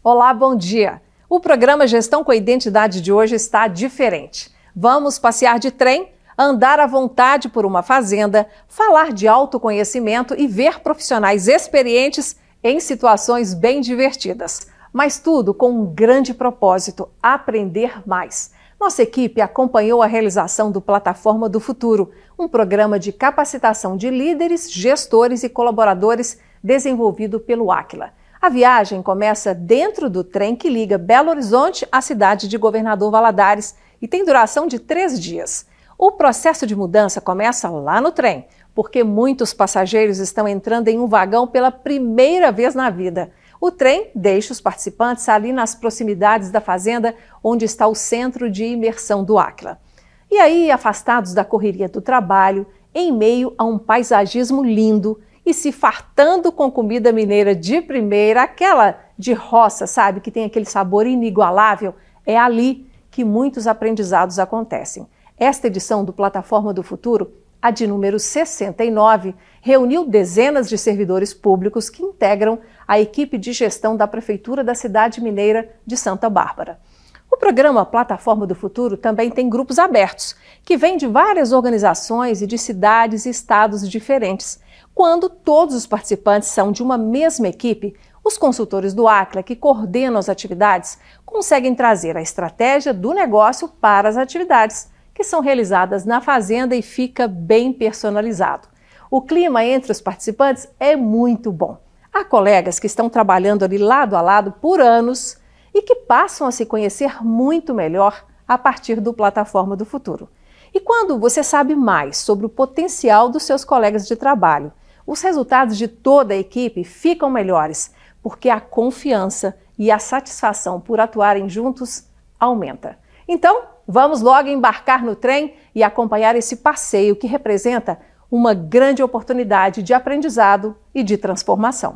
Olá, bom dia! O programa Gestão com a Identidade de hoje está diferente. Vamos passear de trem, andar à vontade por uma fazenda, falar de autoconhecimento e ver profissionais experientes em situações bem divertidas. Mas tudo com um grande propósito: aprender mais. Nossa equipe acompanhou a realização do Plataforma do Futuro, um programa de capacitação de líderes, gestores e colaboradores desenvolvido pelo Aquila. A viagem começa dentro do trem que liga Belo Horizonte à cidade de Governador Valadares e tem duração de 3 dias. O processo de mudança começa lá no trem, porque muitos passageiros estão entrando em um vagão pela primeira vez na vida. O trem deixa os participantes ali nas proximidades da fazenda, onde está o centro de imersão do Aquila. E aí, afastados da correria do trabalho, em meio a um paisagismo lindo e se fartando com comida mineira de primeira, aquela de roça, sabe, que tem aquele sabor inigualável, é ali que muitos aprendizados acontecem. Esta edição do Plataforma do Futuro, a de número 69, reuniu dezenas de servidores públicos que integram a equipe de gestão da Prefeitura da cidade mineira de Santa Bárbara. O programa Plataforma do Futuro também tem grupos abertos, que vêm de várias organizações e de cidades e estados diferentes. Quando todos os participantes são de uma mesma equipe, os consultores do Aquila, que coordenam as atividades, conseguem trazer a estratégia do negócio para as atividades, que são realizadas na fazenda e fica bem personalizado. O clima entre os participantes é muito bom. Há colegas que estão trabalhando ali lado a lado por anos e que passam a se conhecer muito melhor a partir do Plataforma do Futuro. E quando você sabe mais sobre o potencial dos seus colegas de trabalho, os resultados de toda a equipe ficam melhores, porque a confiança e a satisfação por atuarem juntos aumenta. Então, vamos logo embarcar no trem e acompanhar esse passeio que representa uma grande oportunidade de aprendizado e de transformação.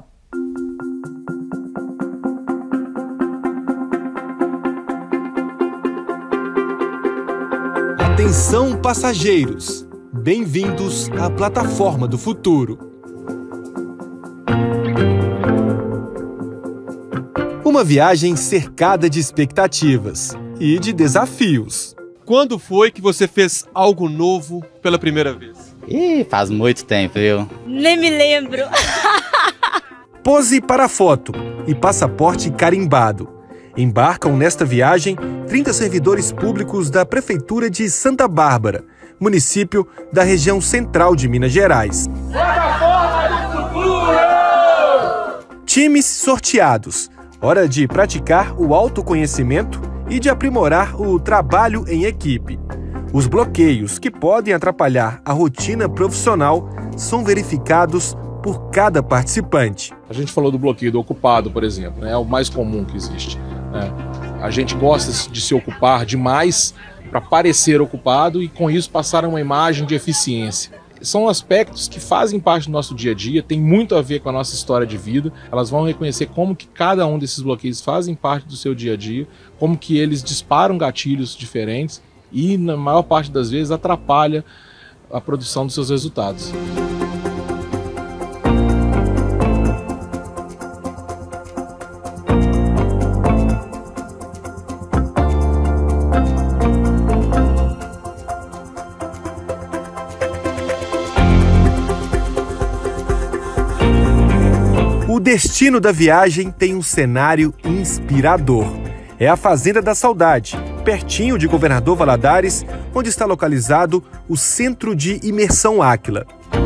Atenção, passageiros! Bem-vindos à Plataforma do Futuro. Uma viagem cercada de expectativas e de desafios. Quando foi que você fez algo novo pela primeira vez? Faz muito tempo, viu? Nem me lembro. Pose para foto e passaporte carimbado. Embarcam nesta viagem 30 servidores públicos da Prefeitura de Santa Bárbara, município da região central de Minas Gerais. Plataforma do Futuro! Times sorteados. Hora de praticar o autoconhecimento e de aprimorar o trabalho em equipe. Os bloqueios que podem atrapalhar a rotina profissional são verificados por cada participante. A gente falou do bloqueio do ocupado, por exemplo, é o mais comum que existe. A gente gosta de se ocupar demais para parecer ocupado e, com isso, passar uma imagem de eficiência. São aspectos que fazem parte do nosso dia a dia, tem muito a ver com a nossa história de vida. Elas vão reconhecer como que cada um desses bloqueios fazem parte do seu dia a dia, como que eles disparam gatilhos diferentes e, na maior parte das vezes, atrapalha a produção dos seus resultados. O destino da viagem tem um cenário inspirador. É a Fazenda da Saudade, pertinho de Governador Valadares, onde está localizado o Centro de Imersão Aquila.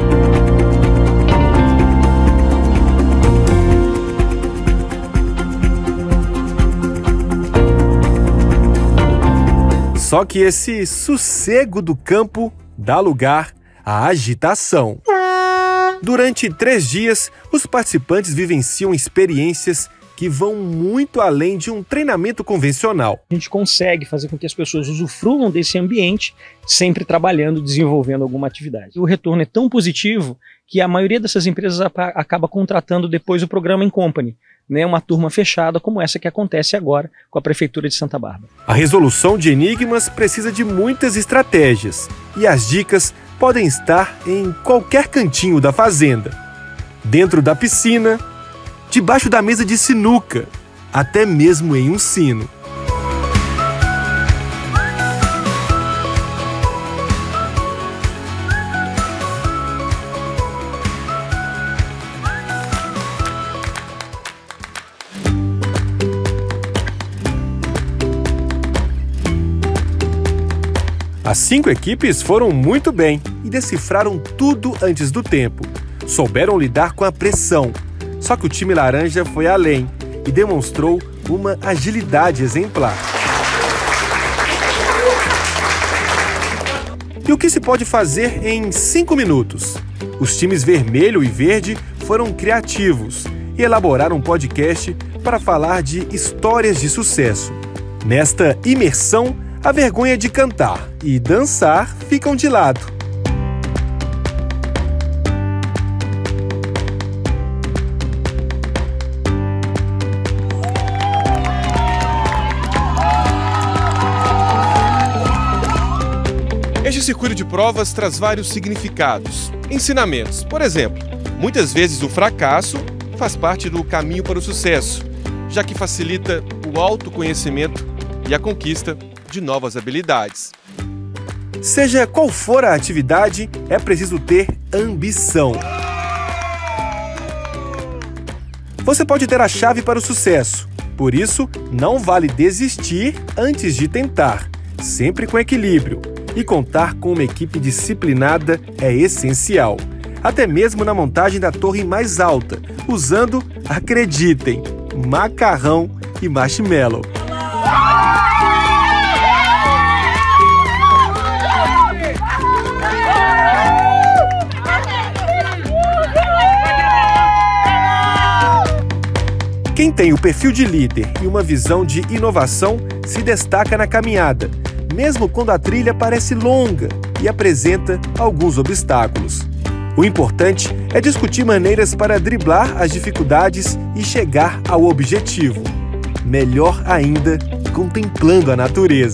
Só que esse sossego do campo dá lugar à agitação. Durante 3 dias, os participantes vivenciam experiências que vão muito além de um treinamento convencional. A gente consegue fazer com que as pessoas usufruam desse ambiente, sempre trabalhando, desenvolvendo alguma atividade. O retorno é tão positivo que a maioria dessas empresas acaba contratando depois o programa In Company, né, uma turma fechada como essa que acontece agora com a Prefeitura de Santa Bárbara. A resolução de enigmas precisa de muitas estratégias e as dicas podem estar em qualquer cantinho da fazenda. Dentro da piscina, debaixo da mesa de sinuca, até mesmo em um sino. As 5 equipes foram muito bem e decifraram tudo antes do tempo. Souberam lidar com a pressão. Só que o time laranja foi além e demonstrou uma agilidade exemplar. E o que se pode fazer em 5 minutos? Os times vermelho e verde foram criativos e elaboraram um podcast para falar de histórias de sucesso. Nesta imersão, a vergonha de cantar e dançar ficam de lado. Este circuito de provas traz vários significados, ensinamentos. Por exemplo, muitas vezes o fracasso faz parte do caminho para o sucesso, já que facilita o autoconhecimento e a conquista de novas habilidades. Seja qual for a atividade, é preciso ter ambição. Você pode ter a chave para o sucesso, por isso não vale desistir antes de tentar, sempre com equilíbrio. E contar com uma equipe disciplinada é essencial, até mesmo na montagem da torre mais alta, usando, acreditem, macarrão e marshmallow. Quem tem o perfil de líder e uma visão de inovação se destaca na caminhada, mesmo quando a trilha parece longa e apresenta alguns obstáculos. O importante é discutir maneiras para driblar as dificuldades e chegar ao objetivo. Melhor ainda, contemplando a natureza.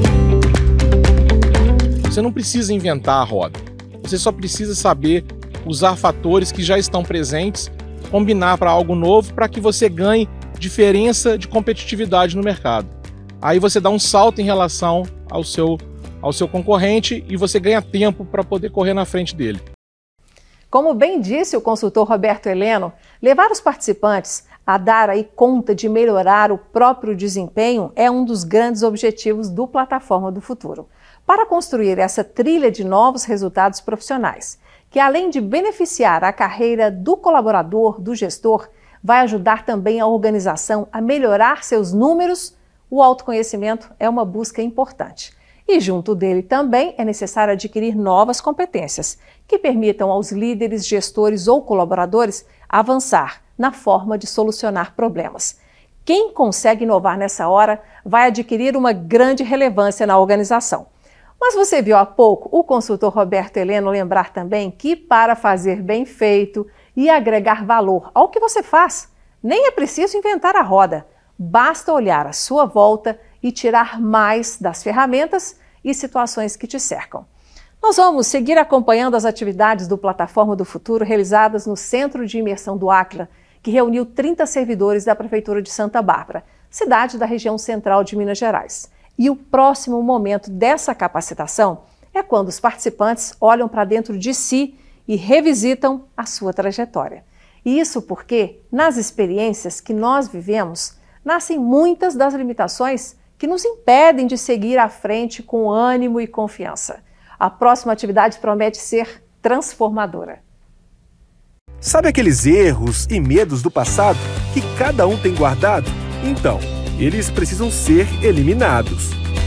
Você não precisa inventar a roda. Você só precisa saber usar fatores que já estão presentes, combinar para algo novo para que você ganhe diferença de competitividade no mercado. Aí você dá um salto em relação ao seu concorrente e você ganha tempo para poder correr na frente dele. Como bem disse o consultor Roberto Heleno, levar os participantes a dar aí conta de melhorar o próprio desempenho é um dos grandes objetivos do Plataforma do Futuro. Para construir essa trilha de novos resultados profissionais, que além de beneficiar a carreira do colaborador, do gestor, vai ajudar também a organização a melhorar seus números, o autoconhecimento é uma busca importante. E junto dele também é necessário adquirir novas competências que permitam aos líderes, gestores ou colaboradores avançar na forma de solucionar problemas. Quem consegue inovar nessa hora vai adquirir uma grande relevância na organização. Mas você viu há pouco o consultor Roberto Heleno lembrar também que para fazer bem feito e agregar valor ao que você faz, nem é preciso inventar a roda. Basta olhar à sua volta e tirar mais das ferramentas e situações que te cercam. Nós vamos seguir acompanhando as atividades do Plataforma do Futuro realizadas no Centro de Imersão do Áquila, que reuniu 30 servidores da Prefeitura de Santa Bárbara, cidade da região central de Minas Gerais. E o próximo momento dessa capacitação é quando os participantes olham para dentro de si e revisitam a sua trajetória. E isso porque, nas experiências que nós vivemos, nascem muitas das limitações que nos impedem de seguir à frente com ânimo e confiança. A próxima atividade promete ser transformadora. Sabe aqueles erros e medos do passado que cada um tem guardado? Então, eles precisam ser eliminados.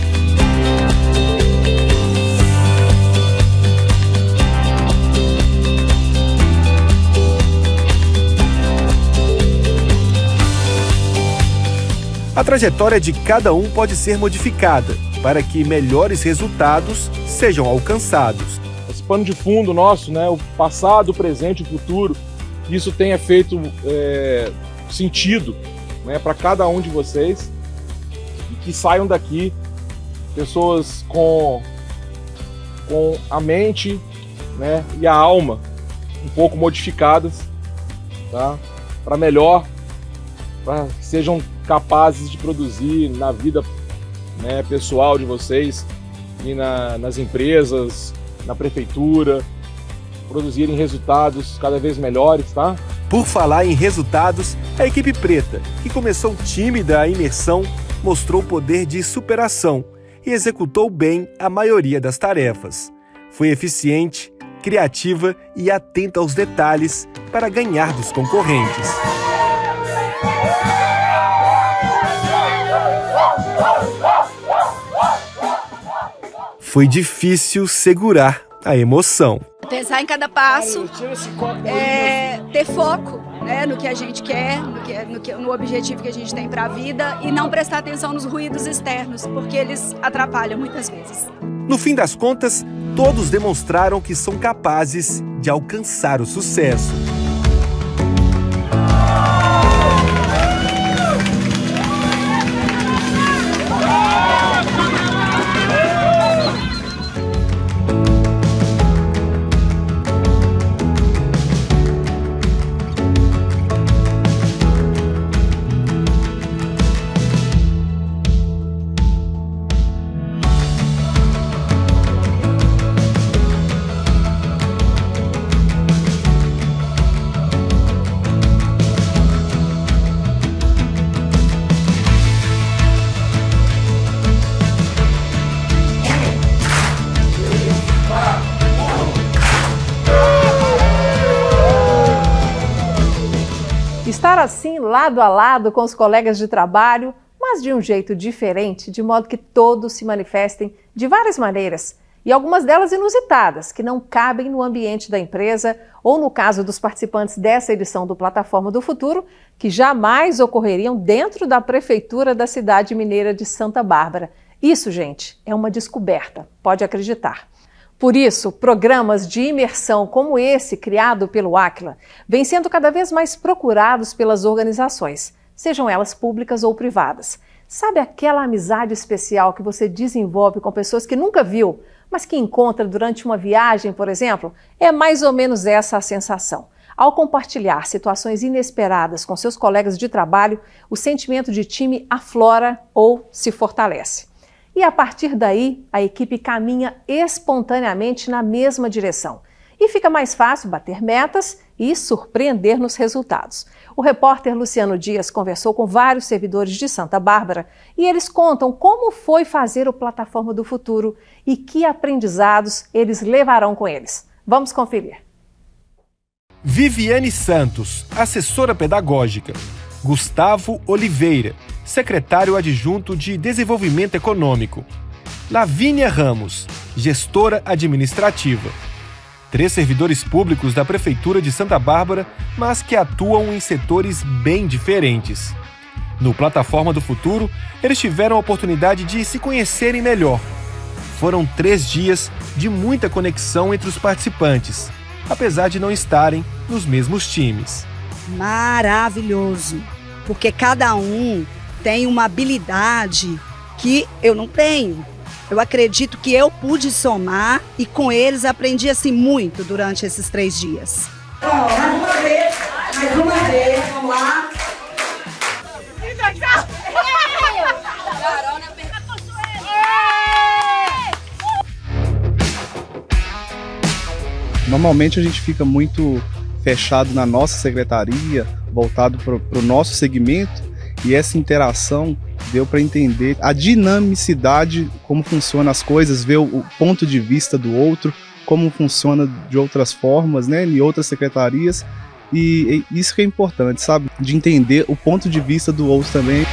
A trajetória de cada um pode ser modificada para que melhores resultados sejam alcançados. Esse pano de fundo nosso, né, o passado, o presente e o futuro, isso tenha feito sentido, né, para cada um de vocês e que saiam daqui pessoas com a mente, né, e a alma um pouco modificadas, tá, para melhor para que sejam capazes de produzir na vida, né, pessoal de vocês e nas empresas, na prefeitura, produzirem resultados cada vez melhores, tá? Por falar em resultados, a equipe preta, que começou tímida à imersão, mostrou poder de superação e executou bem a maioria das tarefas. Foi eficiente, criativa e atenta aos detalhes para ganhar dos concorrentes. Foi difícil segurar a emoção. Pensar em cada passo, ter foco, né, no que a gente quer, no objetivo que a gente tem para a vida e não prestar atenção nos ruídos externos, porque eles atrapalham muitas vezes. No fim das contas, todos demonstraram que são capazes de alcançar o sucesso. Estar assim, lado a lado com os colegas de trabalho, mas de um jeito diferente, de modo que todos se manifestem de várias maneiras, e algumas delas inusitadas, que não cabem no ambiente da empresa, ou no caso dos participantes dessa edição do Plataforma do Futuro, que jamais ocorreriam dentro da prefeitura da cidade mineira de Santa Bárbara. Isso, gente, é uma descoberta, pode acreditar. Por isso, programas de imersão como esse, criado pelo Aquila, vêm sendo cada vez mais procurados pelas organizações, sejam elas públicas ou privadas. Sabe aquela amizade especial que você desenvolve com pessoas que nunca viu, mas que encontra durante uma viagem, por exemplo? É mais ou menos essa a sensação. Ao compartilhar situações inesperadas com seus colegas de trabalho, o sentimento de time aflora ou se fortalece. E a partir daí, a equipe caminha espontaneamente na mesma direção. E fica mais fácil bater metas e surpreender nos resultados. O repórter Luciano Dias conversou com vários servidores de Santa Bárbara e eles contam como foi fazer o Plataforma do Futuro e que aprendizados eles levarão com eles. Vamos conferir. Viviane Santos, assessora pedagógica. Gustavo Oliveira, secretário adjunto de Desenvolvimento Econômico. Lavínia Ramos, gestora administrativa. 3 servidores públicos da Prefeitura de Santa Bárbara, mas que atuam em setores bem diferentes. No Plataforma do Futuro, eles tiveram a oportunidade de se conhecerem melhor. Foram 3 dias de muita conexão entre os participantes, apesar de não estarem nos mesmos times. Maravilhoso, porque cada um tem uma habilidade que eu não tenho. Eu acredito que eu pude somar e com eles aprendi assim muito durante esses 3 dias. Mais uma vez, vamos lá. Normalmente a gente fica muito fechado na nossa secretaria, voltado para o nosso segmento, e essa interação deu para entender a dinamicidade, como funcionam as coisas, ver o ponto de vista do outro, como funciona de outras formas, né, em outras secretarias, e isso que é importante, sabe, de entender o ponto de vista do outro também.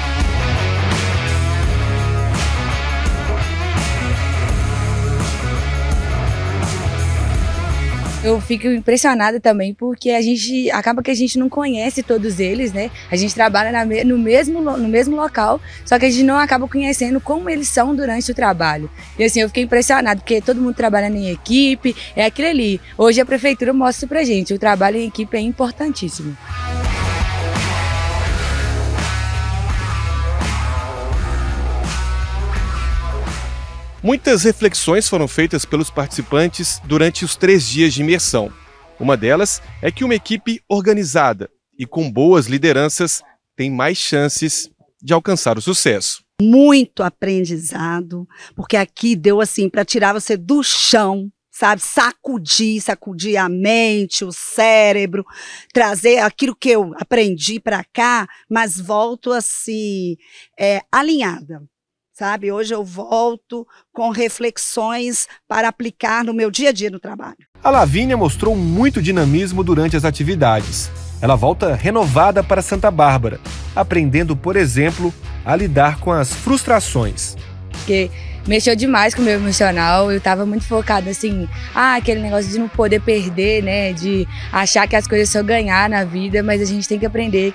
Eu fico impressionada também porque acaba que a gente não conhece todos eles, né? A gente trabalha no mesmo local, só que a gente não acaba conhecendo como eles são durante o trabalho. E assim, eu fiquei impressionada porque todo mundo trabalhando em equipe, é aquilo ali. Hoje a prefeitura mostra pra gente, o trabalho em equipe é importantíssimo. Muitas reflexões foram feitas pelos participantes durante os 3 dias de imersão. Uma delas é que uma equipe organizada e com boas lideranças tem mais chances de alcançar o sucesso. Muito aprendizado, porque aqui deu assim para tirar você do chão, sabe? Sacudir a mente, o cérebro, trazer aquilo que eu aprendi para cá, mas volto assim, alinhada. Sabe? Hoje eu volto com reflexões para aplicar no meu dia a dia no trabalho. A Lavínia mostrou muito dinamismo durante as atividades. Ela volta renovada para Santa Bárbara, aprendendo, por exemplo, a lidar com as frustrações. Porque mexeu demais com o meu emocional, eu estava muito focada assim, aquele negócio de não poder perder, né, de achar que as coisas só ganhar na vida, mas a gente tem que aprender,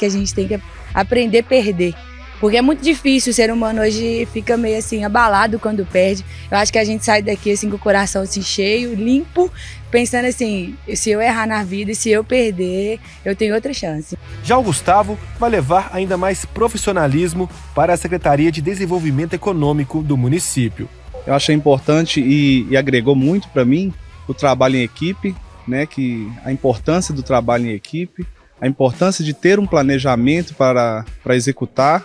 a perder. Porque é muito difícil, o ser humano hoje fica meio assim, abalado quando perde. Eu acho que a gente sai daqui assim com o coração assim cheio, limpo, pensando assim, se eu errar na vida e se eu perder, eu tenho outra chance. Já o Gustavo vai levar ainda mais profissionalismo para a Secretaria de Desenvolvimento Econômico do município. Eu achei importante e agregou muito para mim o trabalho em equipe, né, que a importância do trabalho em equipe, a importância de ter um planejamento para executar,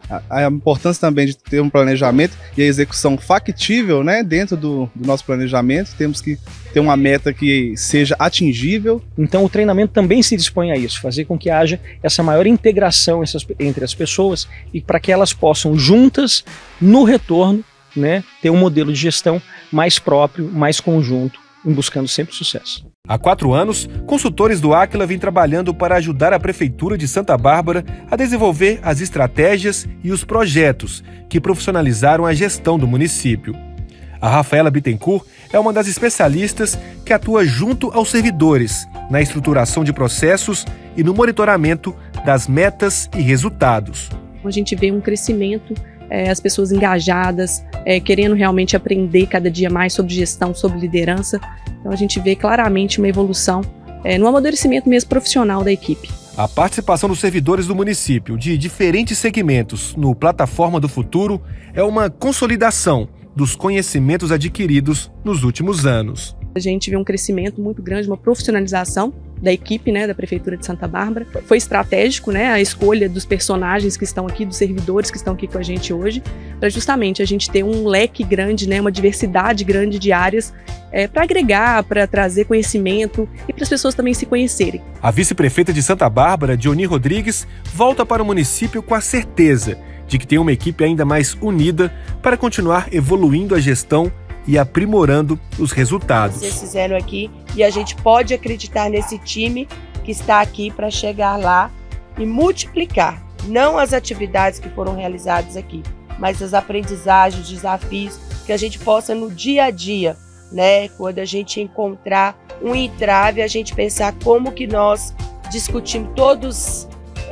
a importância também de ter um planejamento e a execução factível, né, dentro do nosso planejamento. Temos que ter uma meta que seja atingível. Então o treinamento também se dispõe a isso, fazer com que haja essa maior integração entre as pessoas e para que elas possam juntas, no retorno, né, ter um modelo de gestão mais próprio, mais conjunto, buscando sempre sucesso. Há 4 anos, consultores do Áquila vêm trabalhando para ajudar a Prefeitura de Santa Bárbara a desenvolver as estratégias e os projetos que profissionalizaram a gestão do município. A Rafaela Bittencourt é uma das especialistas que atua junto aos servidores na estruturação de processos e no monitoramento das metas e resultados. A gente vê um crescimento, as pessoas engajadas, querendo realmente aprender cada dia mais sobre gestão, sobre liderança. Então a gente vê claramente uma evolução no amadurecimento mesmo profissional da equipe. A participação dos servidores do município de diferentes segmentos no Plataforma do Futuro é uma consolidação dos conhecimentos adquiridos nos últimos anos. A gente vê um crescimento muito grande, uma profissionalização da equipe, né, da Prefeitura de Santa Bárbara. Foi estratégico, né, a escolha dos personagens que estão aqui, dos servidores que estão aqui com a gente hoje, para justamente a gente ter um leque grande, né, uma diversidade grande de áreas para agregar, para trazer conhecimento e para as pessoas também se conhecerem. A vice-prefeita de Santa Bárbara, Diony Rodrigues, volta para o município com a certeza de que tem uma equipe ainda mais unida para continuar evoluindo a gestão e aprimorando os resultados. Vocês fizeram aqui e a gente pode acreditar nesse time que está aqui para chegar lá e multiplicar, não as atividades que foram realizadas aqui, mas as aprendizagens, desafios que a gente possa no dia a dia, né, quando a gente encontrar um entrave, a gente pensar como que nós discutimos todos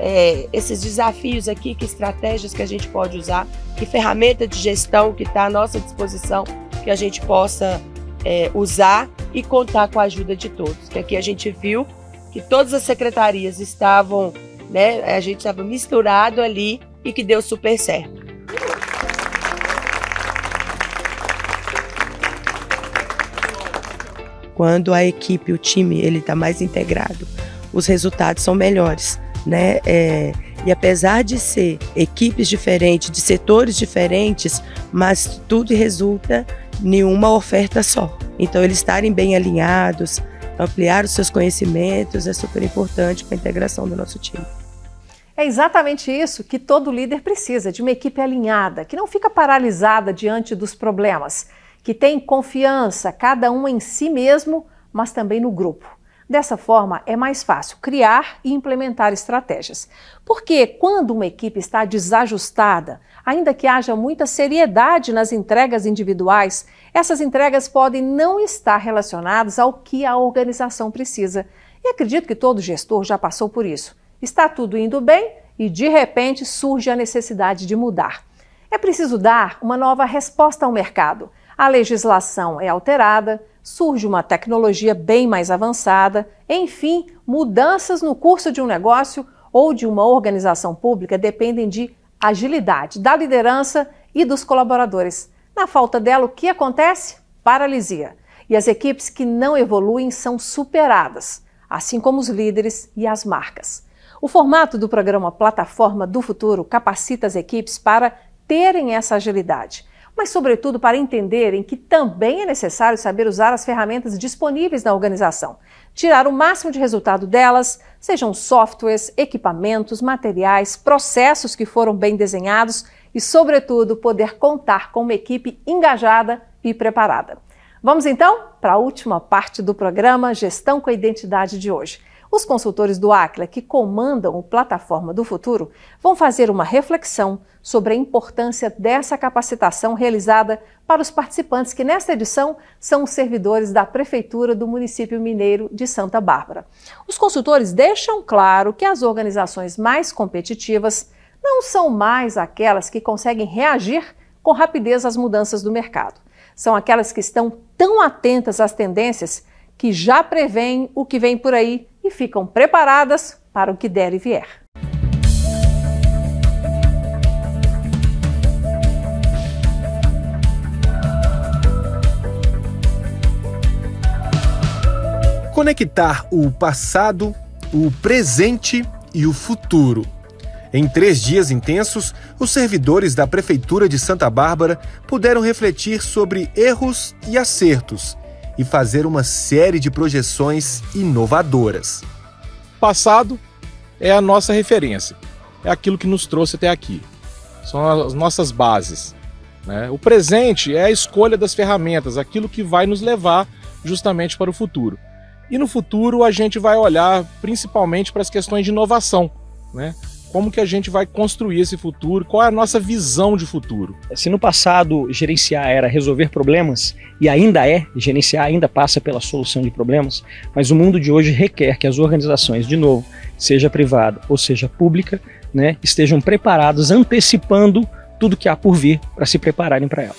esses desafios aqui, que estratégias que a gente pode usar, que ferramenta de gestão que está à nossa disposição, que a gente possa usar e contar com a ajuda de todos. Que aqui a gente viu que todas as secretarias estavam, né, a gente estava misturado ali e que deu super certo. Quando a equipe, o time, ele está mais integrado, os resultados são melhores, né? E apesar de ser equipes diferentes, de setores diferentes, mas tudo resulta em uma oferta só. Então, eles estarem bem alinhados, ampliar os seus conhecimentos é super importante para a integração do nosso time. É exatamente isso que todo líder precisa, de uma equipe alinhada, que não fica paralisada diante dos problemas, que tem confiança, cada um em si mesmo, mas também no grupo. Dessa forma, é mais fácil criar e implementar estratégias. Porque quando uma equipe está desajustada, ainda que haja muita seriedade nas entregas individuais, essas entregas podem não estar relacionadas ao que a organização precisa. E acredito que todo gestor já passou por isso. Está tudo indo bem e, de repente, surge a necessidade de mudar. É preciso dar uma nova resposta ao mercado. A legislação é alterada, surge uma tecnologia bem mais avançada, enfim, mudanças no curso de um negócio ou de uma organização pública dependem de agilidade da liderança e dos colaboradores. Na falta dela, o que acontece? Paralisia. E as equipes que não evoluem são superadas, assim como os líderes e as marcas. O formato do programa Plataforma do Futuro capacita as equipes para terem essa agilidade, mas sobretudo para entenderem que também é necessário saber usar as ferramentas disponíveis na organização, tirar o máximo de resultado delas, sejam softwares, equipamentos, materiais, processos que foram bem desenhados e, sobretudo, poder contar com uma equipe engajada e preparada. Vamos então para a última parte do programa Gestão com a Identidade de hoje. Os consultores do Aquila, que comandam o Plataforma do Futuro, vão fazer uma reflexão sobre a importância dessa capacitação realizada para os participantes que, nesta edição, são os servidores da Prefeitura do município mineiro de Santa Bárbara. Os consultores deixam claro que as organizações mais competitivas não são mais aquelas que conseguem reagir com rapidez às mudanças do mercado. São aquelas que estão tão atentas às tendências que já preveem o que vem por aí e ficam preparadas para o que der e vier. Conectar o passado, o presente e o futuro. Em 3 dias intensos, os servidores da Prefeitura de Santa Bárbara puderam refletir sobre erros e acertos e fazer uma série de projeções inovadoras. Passado é a nossa referência, é aquilo que nos trouxe até aqui, são as nossas bases, né? O presente é a escolha das ferramentas, aquilo que vai nos levar justamente para o futuro. E no futuro a gente vai olhar principalmente para as questões de inovação, né? Como que a gente vai construir esse futuro, qual é a nossa visão de futuro. Se no passado gerenciar era resolver problemas, e ainda gerenciar ainda passa pela solução de problemas, mas o mundo de hoje requer que as organizações, de novo, seja privada ou seja pública, né, estejam preparadas, antecipando tudo que há por vir para se prepararem para ela.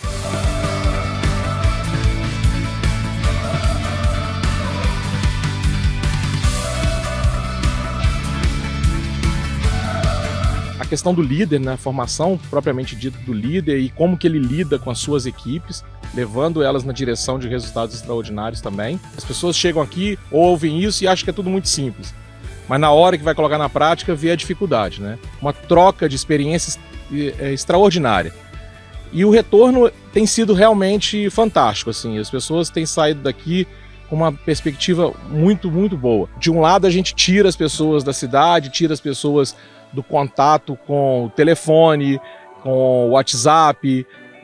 A questão do líder, né, a formação propriamente dita do líder e como que ele lida com as suas equipes, levando elas na direção de resultados extraordinários também. As pessoas chegam aqui, ouvem isso e acham que é tudo muito simples, mas na hora que vai colocar na prática vê a dificuldade, né? Uma troca de experiências extraordinária. E o retorno tem sido realmente fantástico, assim, as pessoas têm saído daqui com uma perspectiva muito, muito boa. De um lado a gente tira as pessoas da cidade, tira as pessoas do contato com o telefone, com o WhatsApp,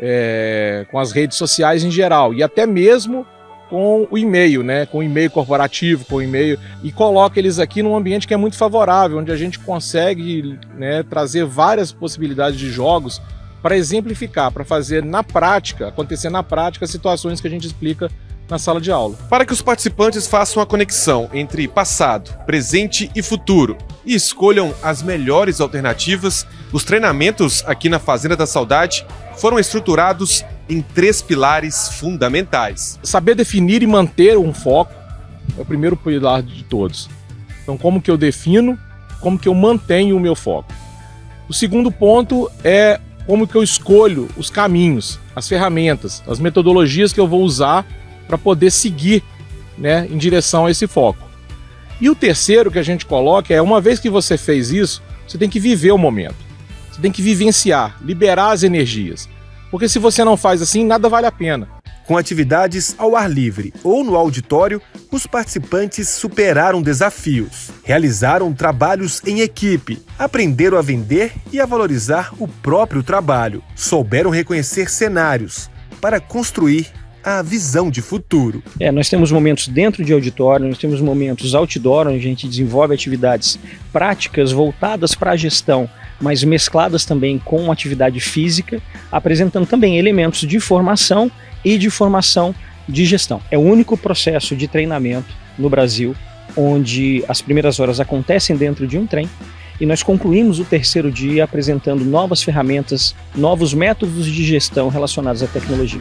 com as redes sociais em geral, e até mesmo com o e-mail, né? Com o e-mail corporativo, com o e-mail, e coloca eles aqui num ambiente que é muito favorável, onde a gente consegue, né, trazer várias possibilidades de jogos para exemplificar, para fazer na prática, acontecer na prática, situações que a gente explica na sala de aula. Para que os participantes façam a conexão entre passado, presente e futuro e escolham as melhores alternativas, os treinamentos aqui na Fazenda da Saudade foram estruturados em 3 pilares fundamentais. Saber definir e manter um foco é o primeiro pilar de todos. Então, como que eu defino, como que eu mantenho o meu foco. O segundo ponto é como que eu escolho os caminhos, as ferramentas, as metodologias que eu vou usar para poder seguir, né, em direção a esse foco. E o terceiro que a gente coloca é, uma vez que você fez isso, você tem que viver o momento. Você tem que vivenciar, liberar as energias. Porque se você não faz assim, nada vale a pena. Com atividades ao ar livre ou no auditório, os participantes superaram desafios, realizaram trabalhos em equipe, aprenderam a vender e a valorizar o próprio trabalho, souberam reconhecer cenários para construir a visão de futuro. Nós temos momentos dentro de auditório, nós temos momentos outdoor, onde a gente desenvolve atividades práticas voltadas para a gestão, mas mescladas também com atividade física, apresentando também elementos de formação e de formação de gestão. É o único processo de treinamento no Brasil onde as primeiras horas acontecem dentro de um trem e nós concluímos o 3º dia apresentando novas ferramentas, novos métodos de gestão relacionados à tecnologia.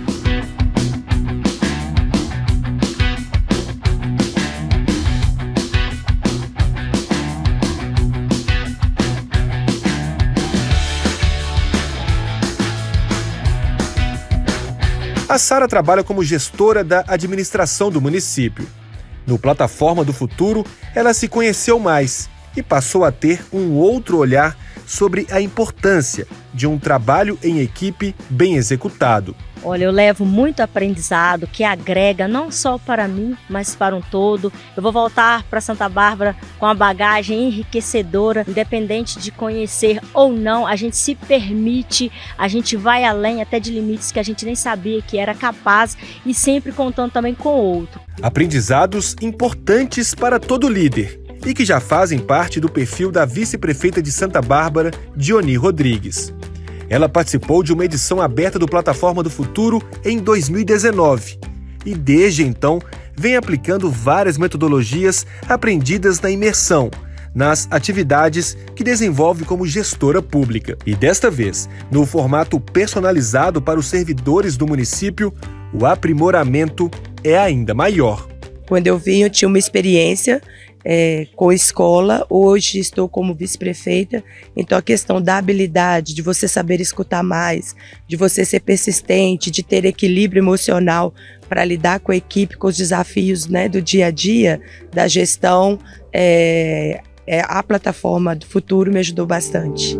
A Sara trabalha como gestora da administração do município. No Plataforma do Futuro, ela se conheceu mais e passou a ter um outro olhar sobre a importância de um trabalho em equipe bem executado. Olha, eu levo muito aprendizado que agrega não só para mim, mas para um todo. Eu vou voltar para Santa Bárbara com uma bagagem enriquecedora, independente de conhecer ou não, a gente se permite, a gente vai além até de limites que a gente nem sabia que era capaz e sempre contando também com o outro. Aprendizados importantes para todo líder e que já fazem parte do perfil da vice-prefeita de Santa Bárbara, Diony Rodrigues. Ela participou de uma edição aberta do Plataforma do Futuro em 2019 e, desde então, vem aplicando várias metodologias aprendidas na imersão, nas atividades que desenvolve como gestora pública. E desta vez, no formato personalizado para os servidores do município, o aprimoramento é ainda maior. Quando eu vim, eu tinha uma experiência com escola, hoje estou como vice-prefeita, então a questão da habilidade, de você saber escutar mais, de você ser persistente, de ter equilíbrio emocional para lidar com a equipe, com os desafios, né, do dia a dia, da gestão, a plataforma do futuro me ajudou bastante.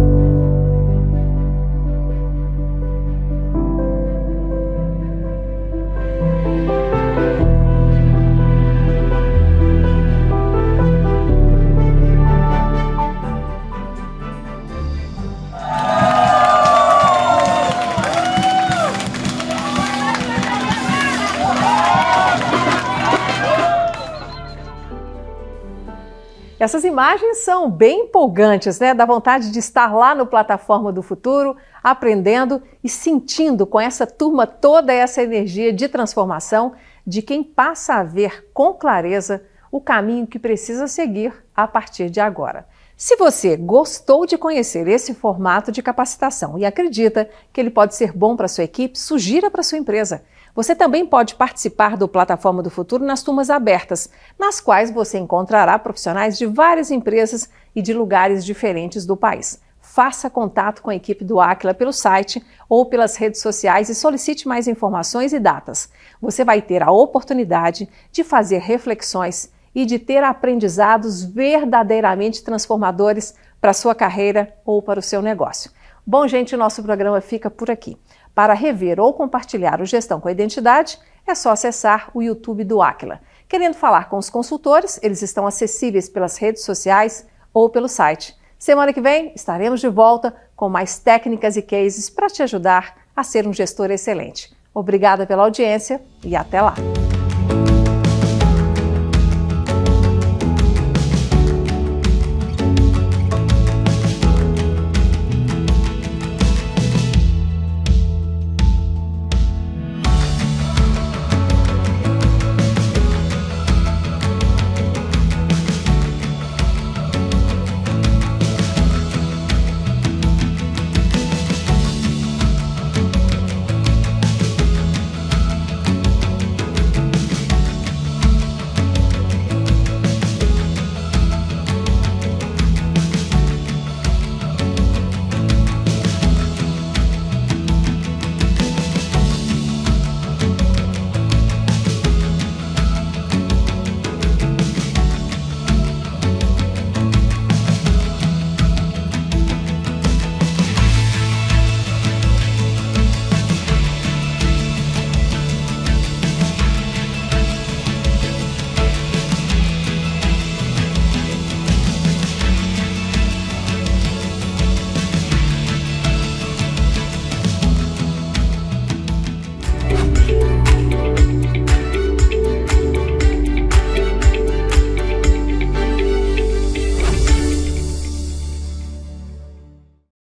Essas imagens são bem empolgantes, né? Dá vontade de estar lá no Plataforma do Futuro, aprendendo e sentindo com essa turma toda essa energia de transformação de quem passa a ver com clareza o caminho que precisa seguir a partir de agora. Se você gostou de conhecer esse formato de capacitação e acredita que ele pode ser bom para sua equipe, sugira para sua empresa. Você também pode participar do Plataforma do Futuro nas turmas abertas, nas quais você encontrará profissionais de várias empresas e de lugares diferentes do país. Faça contato com a equipe do Aquila pelo site ou pelas redes sociais e solicite mais informações e datas. Você vai ter a oportunidade de fazer reflexões e de ter aprendizados verdadeiramente transformadores para a sua carreira ou para o seu negócio. Bom, gente, o nosso programa fica por aqui. Para rever ou compartilhar o Gestão com a Identidade, é só acessar o YouTube do Aquila. Querendo falar com os consultores, eles estão acessíveis pelas redes sociais ou pelo site. Semana que vem estaremos de volta com mais técnicas e cases para te ajudar a ser um gestor excelente. Obrigada pela audiência e até lá!